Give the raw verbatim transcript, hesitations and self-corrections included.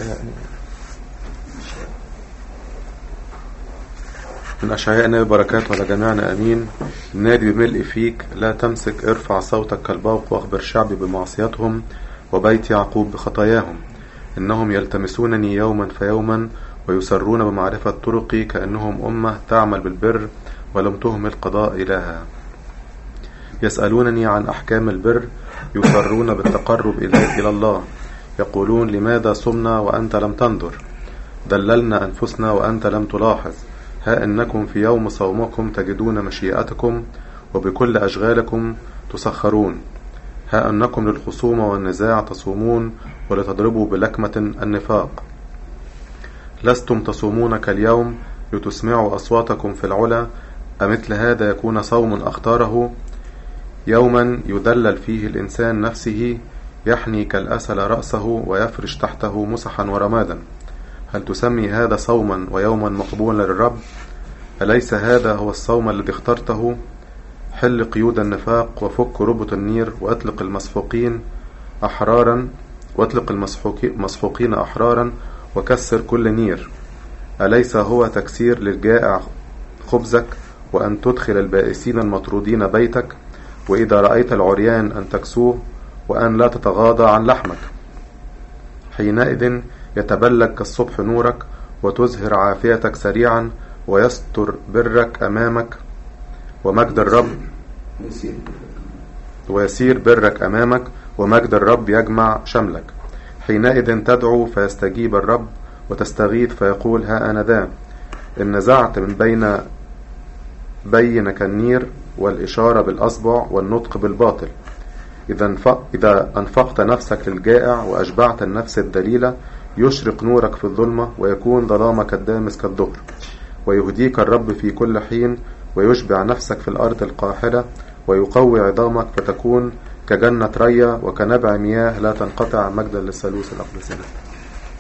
من أشعياء النبي بركات على جميعنا أمين. نادي بملء فيك، لا تمسك، ارفع صوتك كالبوق، واخبر شعبي بمعصيتهم وبيت يعقوب بخطاياهم. إنهم يلتمسونني يوما فيوما، ويسرون بمعرفة طرقي، كأنهم أمة تعمل بالبر ولم تهمل قضاء إلها. يسألونني عن أحكام البر، يسرون بالتقرب إلى الله. يقولون لماذا صمنا وأنت لم تنظر، دللنا أنفسنا وأنت لم تلاحظ. ها إنكم في يوم صومكم تجدون مشيئتكم، وبكل أشغالكم تسخرون. ها أنكم للخصومة والنزاع تصومون، ولتضربوا بلكمة النفاق. لستم تصومون كاليوم لتسمعوا أصواتكم في العلا. أمثل هذا يكون صوم أختاره، يوما يدلل فيه الإنسان نفسه، يحني كالأسل رأسه ويفرش تحته مسحا ورمادا. هل تسمي هذا صوما ويوما مقبولا للرب؟ أليس هذا هو الصوم الذي اخترته؟ حل قيود النفاق، وفك ربط النير، وأطلق المسحوقين أحرارا وأطلق المسحوقين أحرارا وكسر كل نير. أليس هو تكسير للجائع خبزك، وأن تدخل البائسين المطرودين بيتك، وإذا رأيت العريان أن تكسوه، وأن لا تتغاضى عن لحمك؟ حينئذ يتبلج كالصبح نورك، وتزهر عافيتك سريعا، ويستر برك أمامك، ومجد الرب ويسير برك أمامك، ومجد الرب يجمع شملك. حينئذ تدعو فيستجيب الرب، وتستغيث فيقول ها أنا ذا. إن نزعت من بين بينك النير، والإشارة بالأصبع، والنطق بالباطل. إذا أنفقت نفسك للجائع وأشبعت النفس الدليلة، يشرق نورك في الظلمة، ويكون ظلامك الدامس كالظهر. ويهديك الرب في كل حين، ويشبع نفسك في الأرض القاحلة، ويقوي عظامك فتكون كجنة ريا، وكنبع مياه لا تنقطع، مجدا للثالوث الأقدسين.